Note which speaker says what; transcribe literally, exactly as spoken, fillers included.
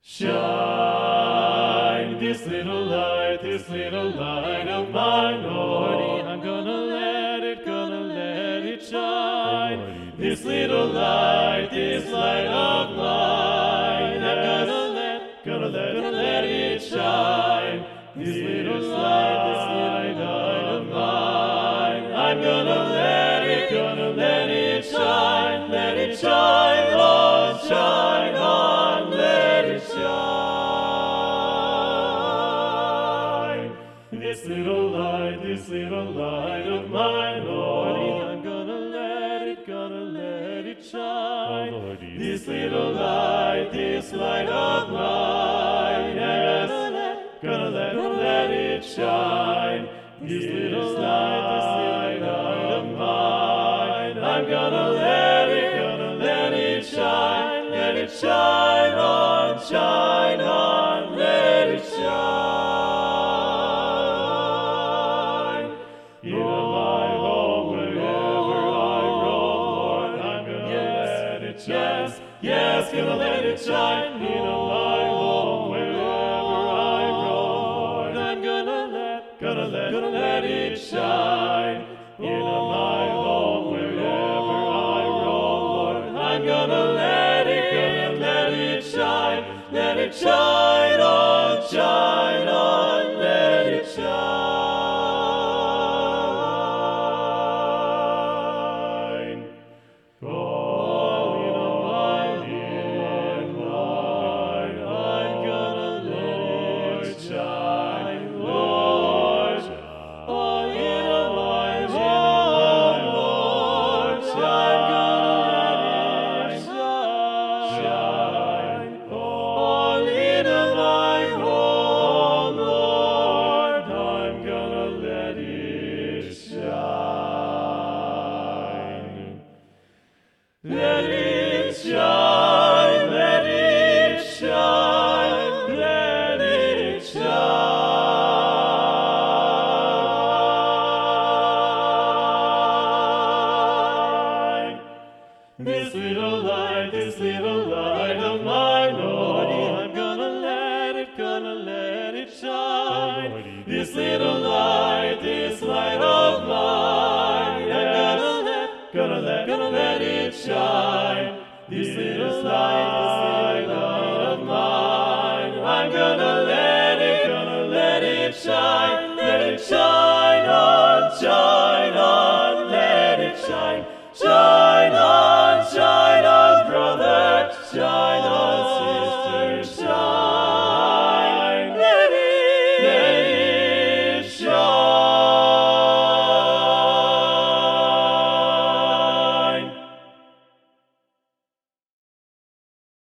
Speaker 1: Shine this little light, this little light of mine, Lordy. I'm gonna let it, gonna let it shine. This little light, this light of mine. I'm gonna let, gonna let, gonna let it shine. This little light, this little light of mine. I'm gonna let it, gonna let it shine. Let it shine on, shine on, let it shine. This little light, this little light of mine, Lordy, I'm gonna let it, gonna let it shine. Oh, Lordy, this little light, this light of mine, yes, gonna let, gonna let it shine. This little light, this light of mine, I'm gonna let it, gonna let it shine. Let it shine on, shine on, let it shine. In my home, wherever I roam, Lord, I'm gonna yes, let it shine. Yes, yes, gonna let it shine. In my home, wherever I roam, Lord, I'm gonna let, gonna let, gonna let it shine. In my home, wherever I roam, Lord, I'm gonna let it, gonna let it shine. Let it shine on, shine on, let it shine. Oh, in my light, I'm gonna let it shine, Lord. Oh, in my home, Lord, I'm gonna let it shine. Oh, in my home, Lord, I'm gonna let it shine. Let it shine, let it shine, let it shine. This little light, this little light of mine.